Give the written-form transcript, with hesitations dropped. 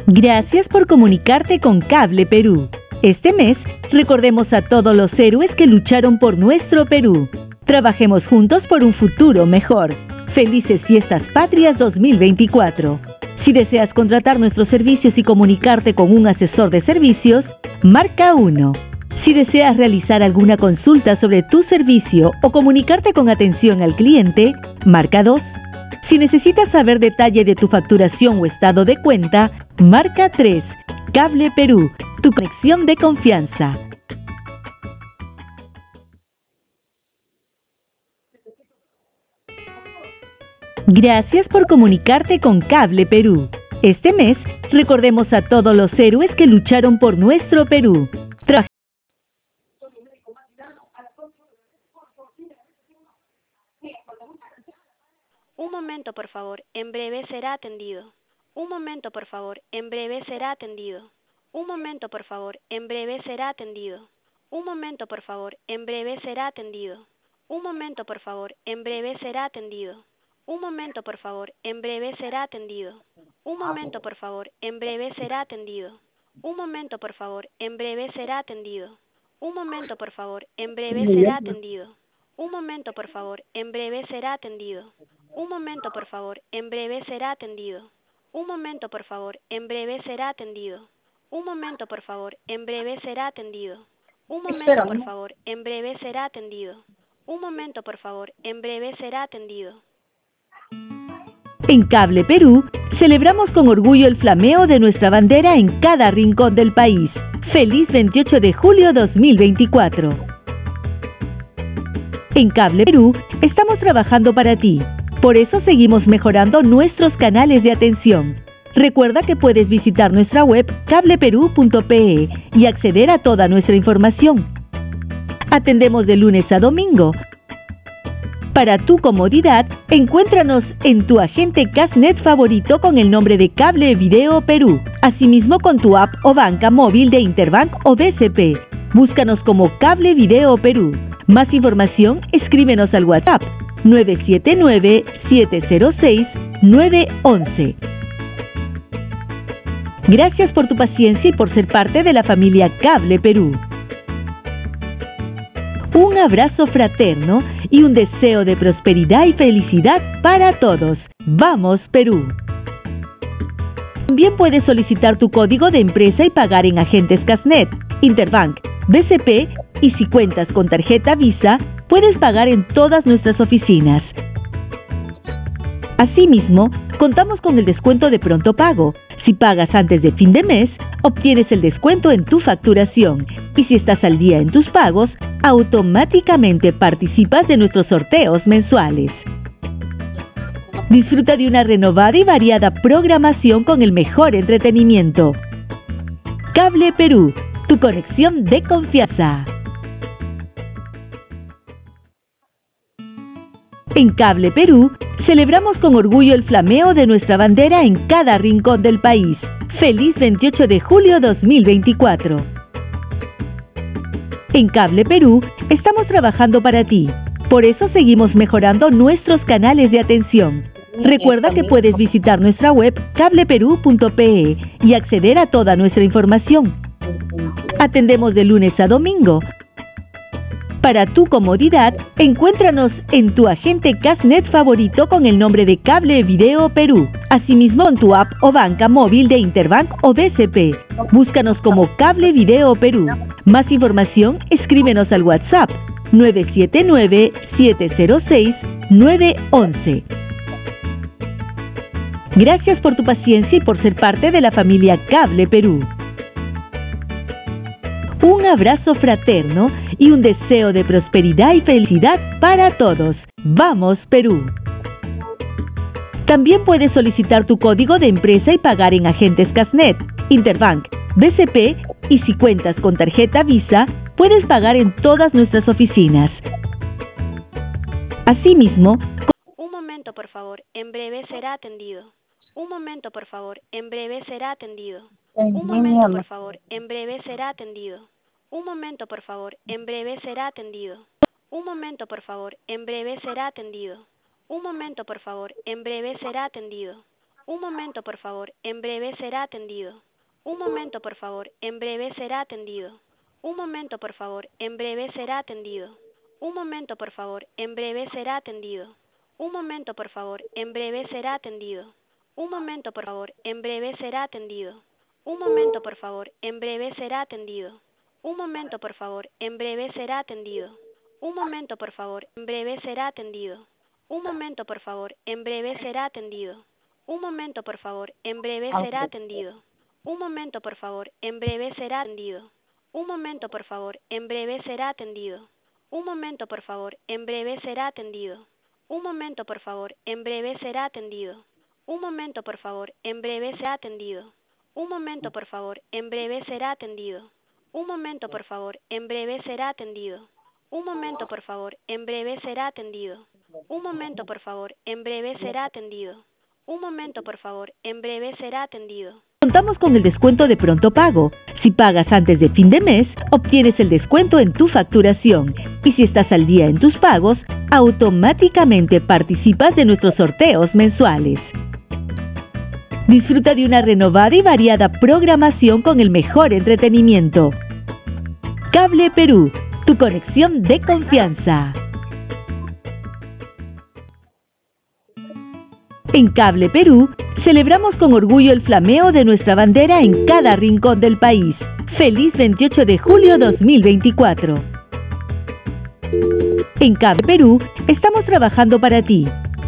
Gracias por comunicarte con Cable Perú. Este mes, recordemos a todos los héroes que lucharon por nuestro Perú. Trabajemos juntos por un futuro mejor. Felices Fiestas Patrias 2024. Si deseas contratar nuestros servicios y comunicarte con un asesor de servicios, marca 1. Si deseas realizar alguna consulta sobre tu servicio o comunicarte con atención al cliente, marca 2. Si necesitas saber detalle de tu facturación o estado de cuenta, marca 3. Cable Perú, tu conexión de confianza. Gracias por comunicarte con Cable Perú. Este mes, recordemos a todos los héroes que lucharon por nuestro Perú. Un momento, por favor. En breve será atendido. Un momento, por favor. En breve será atendido. Un momento, por favor. En breve será atendido. Un momento, por favor. En breve será atendido. Un momento, por favor. En breve será atendido. Un momento, por favor. En breve será atendido. Un momento, por favor. En breve será atendido. Un momento, por favor. En breve será atendido. Un momento, por favor. En breve será atendido. Un momento, por favor. En breve será atendido. Un momento, por favor. En breve será atendido. Un momento, por favor. En breve será atendido. Un momento, por favor. En breve será atendido. Un momento, por favor. En breve será atendido. Un momento, por favor. En breve será atendido. En Cable Perú, celebramos con orgullo el flameo de nuestra bandera en cada rincón del país. ¡Feliz 28 de julio 2024! En Cable Perú, estamos trabajando para ti. Por eso seguimos mejorando nuestros canales de atención. Recuerda que puedes visitar nuestra web cableperú.pe y acceder a toda nuestra información. Atendemos de lunes a domingo. Para tu comodidad, encuéntranos en tu agente Casnet favorito con el nombre de Cable Video Perú. Asimismo con tu app o banca móvil de Interbank o BCP. Búscanos como Cable Video Perú. Más información, escríbenos al WhatsApp 979-706-911. Gracias por tu paciencia y por ser parte de la familia Cable Perú. Un abrazo fraterno y un deseo de prosperidad y felicidad para todos. ¡Vamos, Perú! También puedes solicitar tu código de empresa y pagar en agentes Casnet, Interbank, BCP y si cuentas con tarjeta Visa, puedes pagar en todas nuestras oficinas. Asimismo, contamos con el descuento de pronto pago. Si pagas antes de fin de mes, obtienes el descuento en tu facturación. Y si estás al día en tus pagos, automáticamente participas de nuestros sorteos mensuales. Disfruta de una renovada y variada programación con el mejor entretenimiento. Cable Perú, tu conexión de confianza. En Cable Perú, celebramos con orgullo el flameo de nuestra bandera en cada rincón del país. ¡Feliz 28 de julio 2024! En Cable Perú, estamos trabajando para ti. Por eso seguimos mejorando nuestros canales de atención. Recuerda que puedes visitar nuestra web cableperú.pe y acceder a toda nuestra información. Atendemos de lunes a domingo. Para tu comodidad, encuéntranos en tu agente Casnet favorito con el nombre de Cable Video Perú. Asimismo en tu app o banca móvil de Interbank o BCP. Búscanos como Cable Video Perú. Más información, escríbenos al WhatsApp 979-706-911. Gracias por tu paciencia y por ser parte de la familia Cable Perú. Un abrazo fraterno y un deseo de prosperidad y felicidad para todos. ¡Vamos, Perú! También puedes solicitar tu código de empresa y pagar en agentes Casnet, Interbank, BCP y si cuentas con tarjeta Visa, puedes pagar en todas nuestras oficinas. Asimismo, un momento, por favor. En breve será atendido. Un momento, por favor. En breve será atendido. Un momento, por favor. En breve será atendido. Un momento, por favor. En breve será atendido. Un momento, por favor. En breve será atendido. Un momento, por favor. En breve será atendido. Un momento, por favor, en breve será atendido. Un momento, por favor, en breve será atendido. Un momento, por favor, en breve será atendido. Un momento, por favor, en breve será atendido. Un momento, por favor, en breve será atendido. Un momento, por favor, en breve será atendido. Un momento, por favor, en breve será atendido. Un momento, por favor, en breve será atendido. Un momento, por favor, en breve será atendido. Un momento, por favor, en breve será atendido. Un momento, por favor, en breve será atendido. Un momento, por favor, en breve será atendido. Un momento, por favor, en breve será atendido. Un momento, por favor, en breve será atendido. Un momento, por favor, en breve será atendido. Un momento, por favor, en breve será atendido. Un momento, por favor, en breve será atendido. Un momento, por favor, en breve será atendido. Un momento, por favor, en breve será atendido. Un momento, por favor, en breve será atendido. Un momento, por favor, en breve será atendido. Contamos con el descuento de pronto pago. Si pagas antes de fin de mes, obtienes el descuento en tu facturación. Y si estás al día en tus pagos, automáticamente participas de nuestros sorteos mensuales. Disfruta de una renovada y variada programación con el mejor entretenimiento. Cable Perú, tu conexión de confianza. En Cable Perú, celebramos con orgullo el flameo de nuestra bandera en cada rincón del país. ¡Feliz 28 de julio 2024! En Cable Perú, estamos trabajando para ti.